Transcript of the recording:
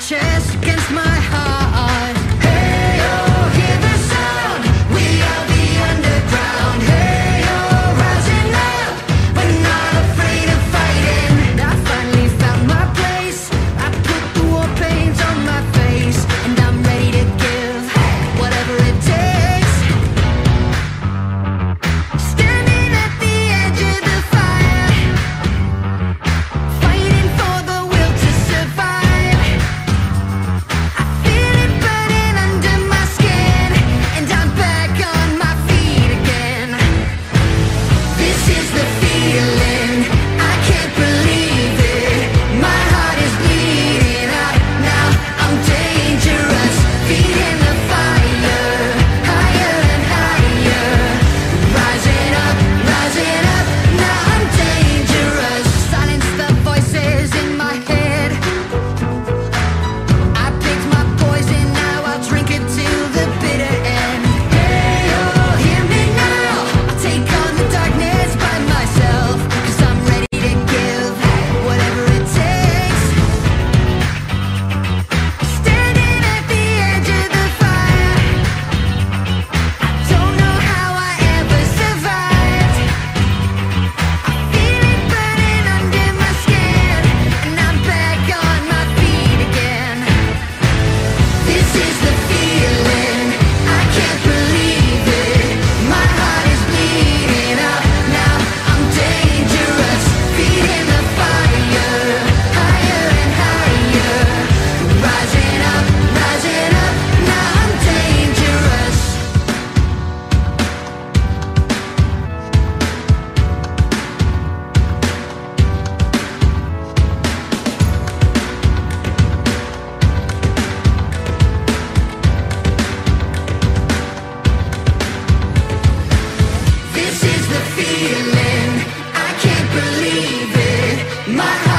chest against my heart. Hey, oh, hear the sound. We are the underground. Hey, oh, rising up, but not afraid of fighting. I finally found my place. I put the war paint on my face, and I'm ready to give whatever it takes. Standing at the edge of the fire, fighting for the will to survive. I feel it burning under my skin, and I'm back on my feet again. This is the feeling, I can't believe it. My heart is bleeding out now, I'm dangerous. Feet in the fire, higher and higher. Rising up, now I'm dangerous. Silence the voices in my head. I picked my poison, now I'll drink it till the bitter end. Hey, oh, hear me now. I'll take on the darkness by myself, 'cause I'm ready to give whatever it takes. Standing at the edge of the fire, I don't know how I ever survived. I feel it burning under my skin, and I'm back on my feet again. This is the feeling, I can't believe it. My heart is bleeding out now, I'm dangerous. Feet in the fire, higher and higher. Rising up, now I'm dangerous. This is the feeling, I can't believe it. My